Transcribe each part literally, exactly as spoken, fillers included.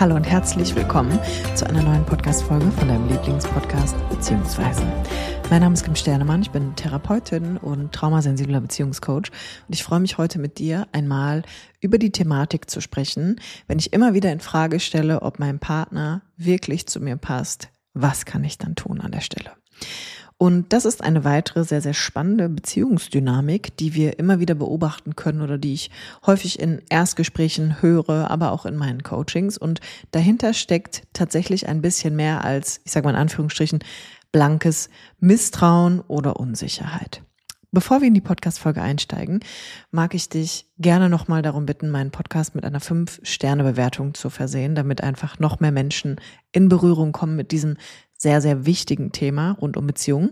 Hallo und herzlich willkommen zu einer neuen Podcast-Folge von deinem Lieblingspodcast Beziehungsweisen. Mein Name ist Kim Sternemann, ich bin Therapeutin und traumasensibler Beziehungscoach und ich freue mich heute mit dir einmal über die Thematik zu sprechen, wenn ich immer wieder in Frage stelle, ob mein Partner wirklich zu mir passt. Was kann ich dann tun an der Stelle? Und das ist eine weitere sehr, sehr spannende Beziehungsdynamik, die wir immer wieder beobachten können oder die ich häufig in Erstgesprächen höre, aber auch in meinen Coachings. Und dahinter steckt tatsächlich ein bisschen mehr als, ich sage mal in Anführungsstrichen, blankes Misstrauen oder Unsicherheit. Bevor wir in die Podcast-Folge einsteigen, mag ich dich gerne nochmal darum bitten, meinen Podcast mit einer fünf Sterne Bewertung zu versehen, damit einfach noch mehr Menschen in Berührung kommen mit diesem sehr, sehr wichtigen Thema rund um Beziehungen.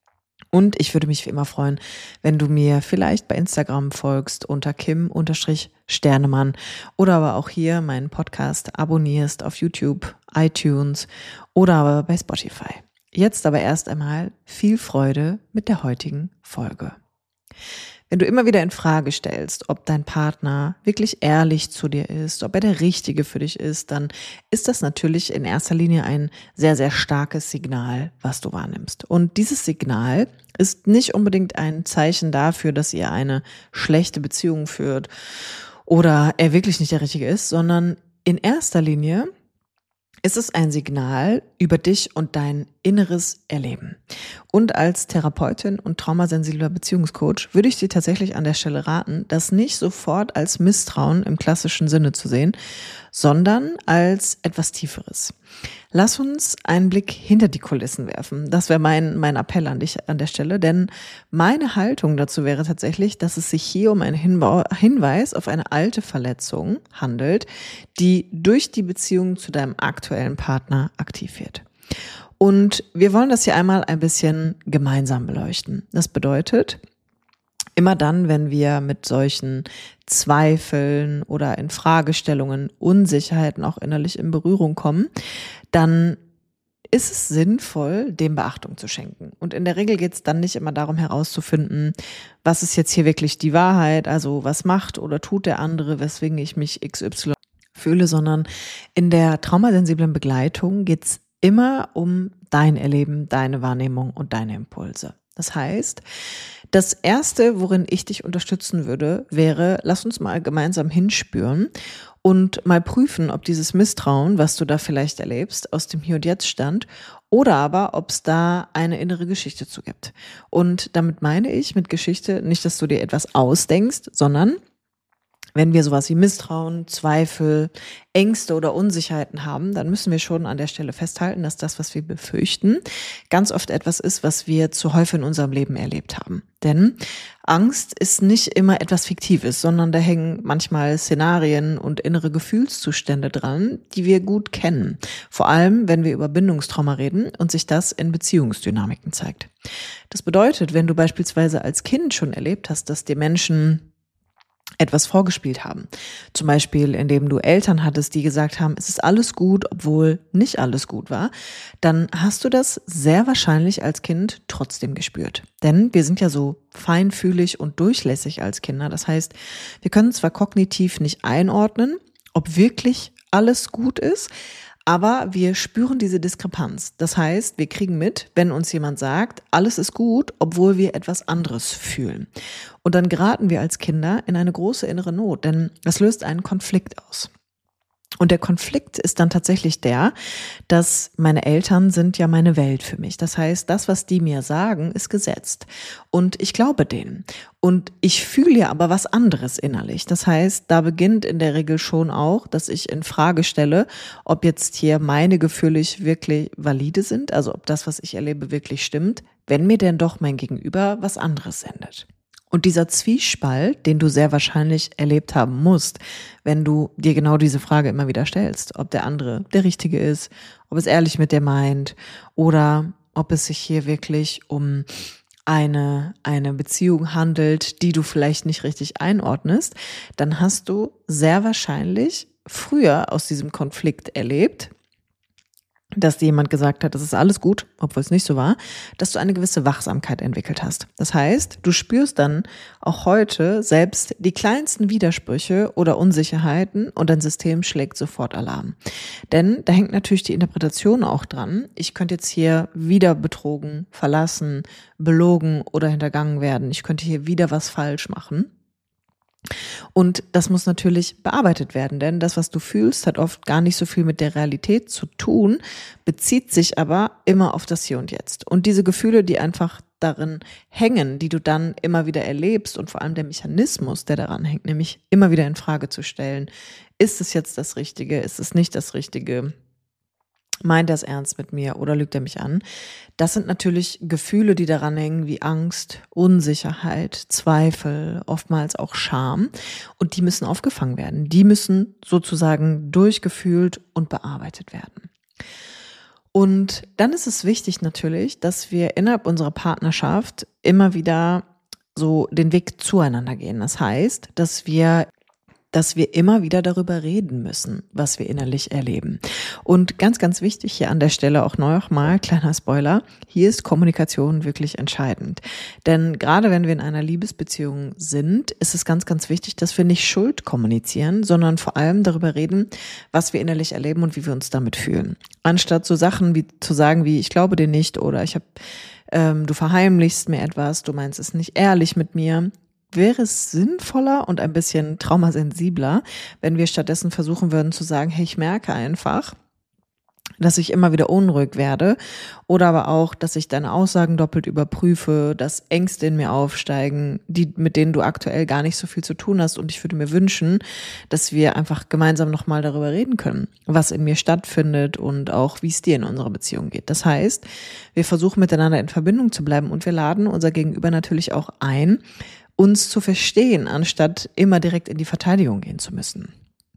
Und ich würde mich wie immer freuen, wenn du mir vielleicht bei Instagram folgst unter Kim-Sternemann oder aber auch hier meinen Podcast abonnierst auf YouTube, iTunes oder aber bei Spotify. Jetzt aber erst einmal viel Freude mit der heutigen Folge. Wenn du immer wieder in Frage stellst, ob dein Partner wirklich ehrlich zu dir ist, ob er der Richtige für dich ist, dann ist das natürlich in erster Linie ein sehr, sehr starkes Signal, was du wahrnimmst. Und dieses Signal ist nicht unbedingt ein Zeichen dafür, dass ihr eine schlechte Beziehung führt oder er wirklich nicht der Richtige ist, sondern in erster Linie ist es ein Signal über dich und dein inneres Erleben. Und als Therapeutin und traumasensibler Beziehungscoach würde ich dir tatsächlich an der Stelle raten, das nicht sofort als Misstrauen im klassischen Sinne zu sehen, sondern als etwas Tieferes. Lass uns einen Blick hinter die Kulissen werfen. Das wäre mein, mein Appell an dich an der Stelle, denn meine Haltung dazu wäre tatsächlich, dass es sich hier um einen Hinbau, Hinweis auf eine alte Verletzung handelt, die durch die Beziehung zu deinem aktuellen Partner aktiv wird. Und wir wollen das hier einmal ein bisschen gemeinsam beleuchten. Das bedeutet, immer dann, wenn wir mit solchen Zweifeln oder in Fragestellungen, Unsicherheiten auch innerlich in Berührung kommen, dann ist es sinnvoll, dem Beachtung zu schenken. Und in der Regel geht es dann nicht immer darum herauszufinden, was ist jetzt hier wirklich die Wahrheit, also was macht oder tut der andere, weswegen ich mich X Y fühle, sondern in der traumasensiblen Begleitung geht es immer um dein Erleben, deine Wahrnehmung und deine Impulse. Das heißt, das Erste, worin ich dich unterstützen würde, wäre, lass uns mal gemeinsam hinspüren und mal prüfen, ob dieses Misstrauen, was du da vielleicht erlebst, aus dem Hier und Jetzt stammt oder aber, ob es da eine innere Geschichte zu gibt. Und damit meine ich mit Geschichte nicht, dass du dir etwas ausdenkst, sondern wenn wir sowas wie Misstrauen, Zweifel, Ängste oder Unsicherheiten haben, dann müssen wir schon an der Stelle festhalten, dass das, was wir befürchten, ganz oft etwas ist, was wir zu häufig in unserem Leben erlebt haben. Denn Angst ist nicht immer etwas Fiktives, sondern da hängen manchmal Szenarien und innere Gefühlszustände dran, die wir gut kennen. Vor allem, wenn wir über Bindungstrauma reden und sich das in Beziehungsdynamiken zeigt. Das bedeutet, wenn du beispielsweise als Kind schon erlebt hast, dass dir Menschen etwas vorgespielt haben. Zum Beispiel, indem du Eltern hattest, die gesagt haben, es ist alles gut, obwohl nicht alles gut war, dann hast du das sehr wahrscheinlich als Kind trotzdem gespürt. Denn wir sind ja so feinfühlig und durchlässig als Kinder. Das heißt, wir können zwar kognitiv nicht einordnen, ob wirklich alles gut ist, aber wir spüren diese Diskrepanz. Das heißt, wir kriegen mit, wenn uns jemand sagt, alles ist gut, obwohl wir etwas anderes fühlen. Und dann geraten wir als Kinder in eine große innere Not, denn das löst einen Konflikt aus. Und der Konflikt ist dann tatsächlich der, dass meine Eltern sind ja meine Welt für mich. Das heißt, das, was die mir sagen, ist gesetzt. Und ich glaube denen. Und ich fühle ja aber was anderes innerlich. Das heißt, da beginnt in der Regel schon auch, dass ich in Frage stelle, ob jetzt hier meine Gefühle wirklich valide sind, also ob das, was ich erlebe, wirklich stimmt, wenn mir denn doch mein Gegenüber was anderes sendet. Und dieser Zwiespalt, den du sehr wahrscheinlich erlebt haben musst, wenn du dir genau diese Frage immer wieder stellst, ob der andere der Richtige ist, ob es ehrlich mit dir meint oder ob es sich hier wirklich um eine, eine Beziehung handelt, die du vielleicht nicht richtig einordnest, dann hast du sehr wahrscheinlich früher aus diesem Konflikt erlebt, dass dir jemand gesagt hat, das ist alles gut, obwohl es nicht so war, dass du eine gewisse Wachsamkeit entwickelt hast. Das heißt, du spürst dann auch heute selbst die kleinsten Widersprüche oder Unsicherheiten und dein System schlägt sofort Alarm. Denn da hängt natürlich die Interpretation auch dran. Ich könnte jetzt hier wieder betrogen, verlassen, belogen oder hintergangen werden. Ich könnte hier wieder was falsch machen. Und das muss natürlich bearbeitet werden, denn das, was du fühlst, hat oft gar nicht so viel mit der Realität zu tun, bezieht sich aber immer auf das Hier und Jetzt. Und diese Gefühle, die einfach darin hängen, die du dann immer wieder erlebst und vor allem der Mechanismus, der daran hängt, nämlich immer wieder in Frage zu stellen, ist es jetzt das Richtige, ist es nicht das Richtige? Meint er es ernst mit mir oder lügt er mich an? Das sind natürlich Gefühle, die daran hängen, wie Angst, Unsicherheit, Zweifel, oftmals auch Scham. Und die müssen aufgefangen werden. Die müssen sozusagen durchgefühlt und bearbeitet werden. Und dann ist es wichtig natürlich, dass wir innerhalb unserer Partnerschaft immer wieder so den Weg zueinander gehen. Das heißt, dass wir dass wir immer wieder darüber reden müssen, was wir innerlich erleben. Und ganz, ganz wichtig hier an der Stelle auch nochmal, kleiner Spoiler, hier ist Kommunikation wirklich entscheidend. Denn gerade wenn wir in einer Liebesbeziehung sind, ist es ganz, ganz wichtig, dass wir nicht Schuld kommunizieren, sondern vor allem darüber reden, was wir innerlich erleben und wie wir uns damit fühlen. Anstatt so Sachen wie zu sagen wie, ich glaube dir nicht oder ich habe, ähm, du verheimlichst mir etwas, du meinst es nicht ehrlich mit mir, wäre es sinnvoller und ein bisschen traumasensibler, wenn wir stattdessen versuchen würden zu sagen, hey, ich merke einfach, dass ich immer wieder unruhig werde oder aber auch, dass ich deine Aussagen doppelt überprüfe, dass Ängste in mir aufsteigen, die mit denen du aktuell gar nicht so viel zu tun hast und ich würde mir wünschen, dass wir einfach gemeinsam nochmal darüber reden können, was in mir stattfindet und auch wie es dir in unserer Beziehung geht. Das heißt, wir versuchen miteinander in Verbindung zu bleiben und wir laden unser Gegenüber natürlich auch ein, uns zu verstehen, anstatt immer direkt in die Verteidigung gehen zu müssen.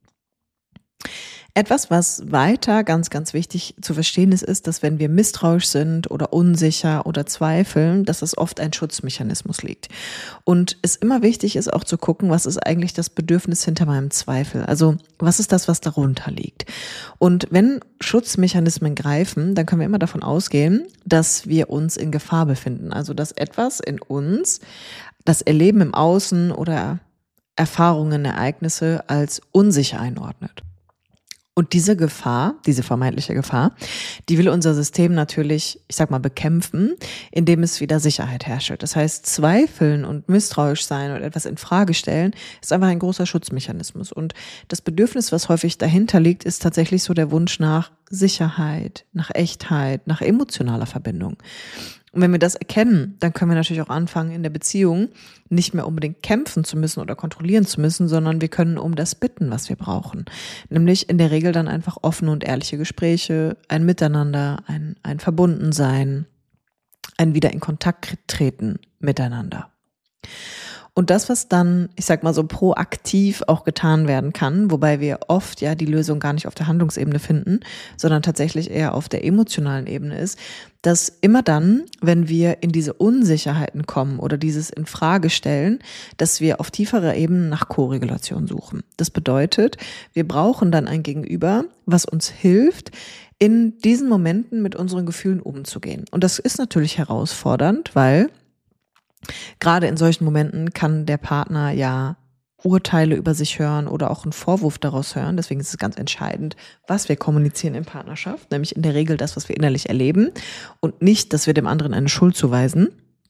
Etwas, was weiter ganz, ganz wichtig zu verstehen ist, ist, dass wenn wir misstrauisch sind oder unsicher oder zweifeln, dass es oft ein Schutzmechanismus liegt. Und es immer wichtig ist auch zu gucken, was ist eigentlich das Bedürfnis hinter meinem Zweifel? Also was ist das, was darunter liegt? Und wenn Schutzmechanismen greifen, dann können wir immer davon ausgehen, dass wir uns in Gefahr befinden. Also dass etwas in uns das Erleben im Außen oder Erfahrungen, Ereignisse als unsicher einordnet. Und diese Gefahr, diese vermeintliche Gefahr, die will unser System natürlich, ich sag mal, bekämpfen, indem es wieder Sicherheit herrscht. Das heißt, zweifeln und misstrauisch sein und etwas in Frage stellen, ist einfach ein großer Schutzmechanismus. Und das Bedürfnis, was häufig dahinter liegt, ist tatsächlich so der Wunsch nach Sicherheit, nach Echtheit, nach emotionaler Verbindung. Und wenn wir das erkennen, dann können wir natürlich auch anfangen, in der Beziehung nicht mehr unbedingt kämpfen zu müssen oder kontrollieren zu müssen, sondern wir können um das bitten, was wir brauchen. Nämlich in der Regel dann einfach offene und ehrliche Gespräche, ein Miteinander, ein, ein Verbundensein, ein wieder in Kontakt treten miteinander. Und das, was dann, ich sag mal so proaktiv auch getan werden kann, wobei wir oft ja die Lösung gar nicht auf der Handlungsebene finden, sondern tatsächlich eher auf der emotionalen Ebene ist, dass immer dann, wenn wir in diese Unsicherheiten kommen oder dieses in Frage stellen, dass wir auf tieferer Ebene nach Koregulation suchen. Das bedeutet, wir brauchen dann ein Gegenüber, was uns hilft, in diesen Momenten mit unseren Gefühlen umzugehen. Und das ist natürlich herausfordernd, weil gerade in solchen Momenten kann der Partner ja Urteile über sich hören oder auch einen Vorwurf daraus hören. Deswegen ist es ganz entscheidend, was wir kommunizieren in Partnerschaft, nämlich in der Regel das, was wir innerlich erleben und nicht, dass wir dem anderen eine Schuld zuweisen.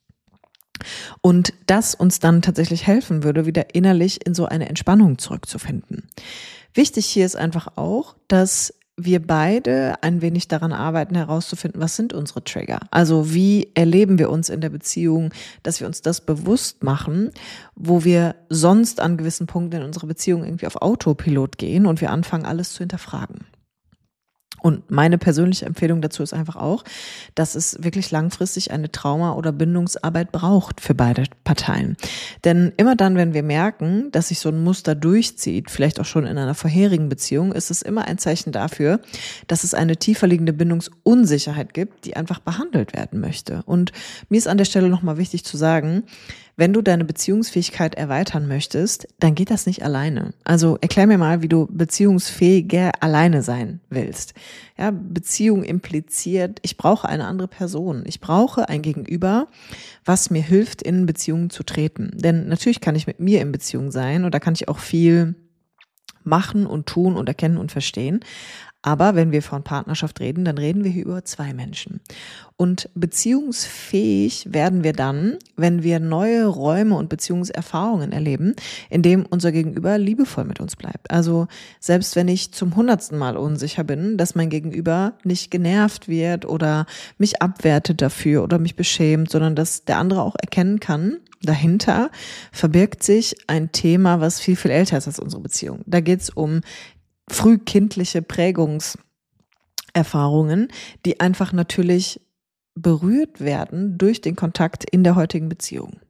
Und das uns dann tatsächlich helfen würde, wieder innerlich in so eine Entspannung zurückzufinden. Wichtig hier ist einfach auch, dass wir beide ein wenig daran arbeiten, herauszufinden, was sind unsere Trigger? Also wie erleben wir uns in der Beziehung, dass wir uns das bewusst machen, wo wir sonst an gewissen Punkten in unserer Beziehung irgendwie auf Autopilot gehen und wir anfangen, alles zu hinterfragen. Und meine persönliche Empfehlung dazu ist einfach auch, dass es wirklich langfristig eine Trauma- oder Bindungsarbeit braucht für beide Parteien. Denn immer dann, wenn wir merken, dass sich so ein Muster durchzieht, vielleicht auch schon in einer vorherigen Beziehung, ist es immer ein Zeichen dafür, dass es eine tiefer liegende Bindungsunsicherheit gibt, die einfach behandelt werden möchte. Und mir ist an der Stelle nochmal wichtig zu sagen, wenn du deine Beziehungsfähigkeit erweitern möchtest, dann geht das nicht alleine. Also erklär mir mal, wie du beziehungsfähiger alleine sein willst. Ja, Beziehung impliziert, ich brauche eine andere Person. Ich brauche ein Gegenüber, was mir hilft, in Beziehungen zu treten. Denn natürlich kann ich mit mir in Beziehung sein und da kann ich auch viel machen und tun und erkennen und verstehen. Aber wenn wir von Partnerschaft reden, dann reden wir hier über zwei Menschen. Und beziehungsfähig werden wir dann, wenn wir neue Räume und Beziehungserfahrungen erleben, in dem unser Gegenüber liebevoll mit uns bleibt. Also selbst wenn ich zum hundertsten Mal unsicher bin, dass mein Gegenüber nicht genervt wird oder mich abwertet dafür oder mich beschämt, sondern dass der andere auch erkennen kann, dahinter verbirgt sich ein Thema, was viel, viel älter ist als unsere Beziehung. Da geht es um frühkindliche Prägungserfahrungen, die einfach natürlich berührt werden durch den Kontakt in der heutigen Beziehung.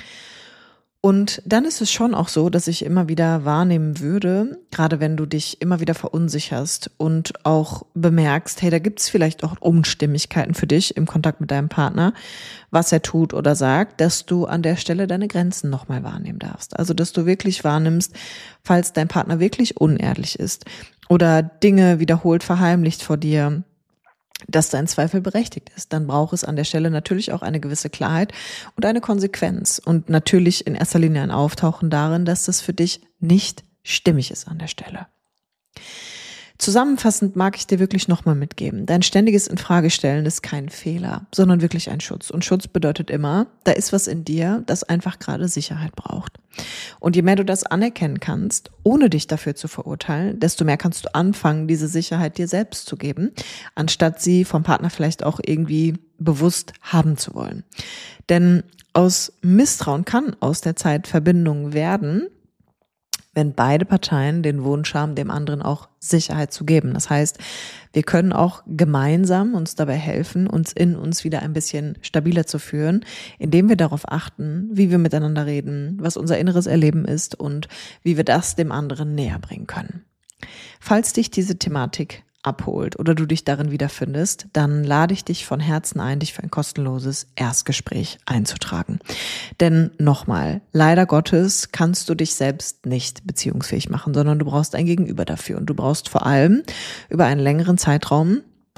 Und dann ist es schon auch so, dass ich immer wieder wahrnehmen würde, gerade wenn du dich immer wieder verunsicherst und auch bemerkst, hey, da gibt es vielleicht auch Unstimmigkeiten für dich im Kontakt mit deinem Partner, was er tut oder sagt, dass du an der Stelle deine Grenzen nochmal wahrnehmen darfst. Also, dass du wirklich wahrnimmst, falls dein Partner wirklich unehrlich ist oder Dinge wiederholt verheimlicht vor dir, dass dein Zweifel berechtigt ist, dann braucht es an der Stelle natürlich auch eine gewisse Klarheit und eine Konsequenz und natürlich in erster Linie ein Auftauchen darin, dass das für dich nicht stimmig ist an der Stelle. Zusammenfassend mag ich dir wirklich nochmal mitgeben, dein ständiges Infragestellen ist kein Fehler, sondern wirklich ein Schutz. Und Schutz bedeutet immer, da ist was in dir, das einfach gerade Sicherheit braucht. Und je mehr du das anerkennen kannst, ohne dich dafür zu verurteilen, desto mehr kannst du anfangen, diese Sicherheit dir selbst zu geben, anstatt sie vom Partner vielleicht auch irgendwie bewusst haben zu wollen. Denn aus Misstrauen kann aus der Zeit Verbindung werden, wenn beide Parteien den Wunsch haben, dem anderen auch Sicherheit zu geben. Das heißt, wir können auch gemeinsam uns dabei helfen, uns in uns wieder ein bisschen stabiler zu führen, indem wir darauf achten, wie wir miteinander reden, was unser inneres Erleben ist und wie wir das dem anderen näher bringen können. Falls dich diese Thematik abholt oder du dich darin wiederfindest, dann lade ich dich von Herzen ein, dich für ein kostenloses Erstgespräch einzutragen. Denn nochmal, leider Gottes kannst du dich selbst nicht beziehungsfähig machen, sondern du brauchst ein Gegenüber dafür und du brauchst vor allem über einen längeren Zeitraum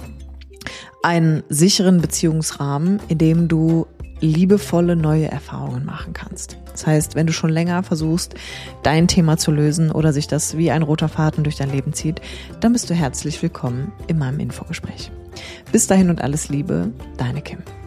einen sicheren Beziehungsrahmen, in dem du liebevolle neue Erfahrungen machen kannst. Das heißt, wenn du schon länger versuchst, dein Thema zu lösen oder sich das wie ein roter Faden durch dein Leben zieht, dann bist du herzlich willkommen in meinem Infogespräch. Bis dahin und alles Liebe, deine Kim.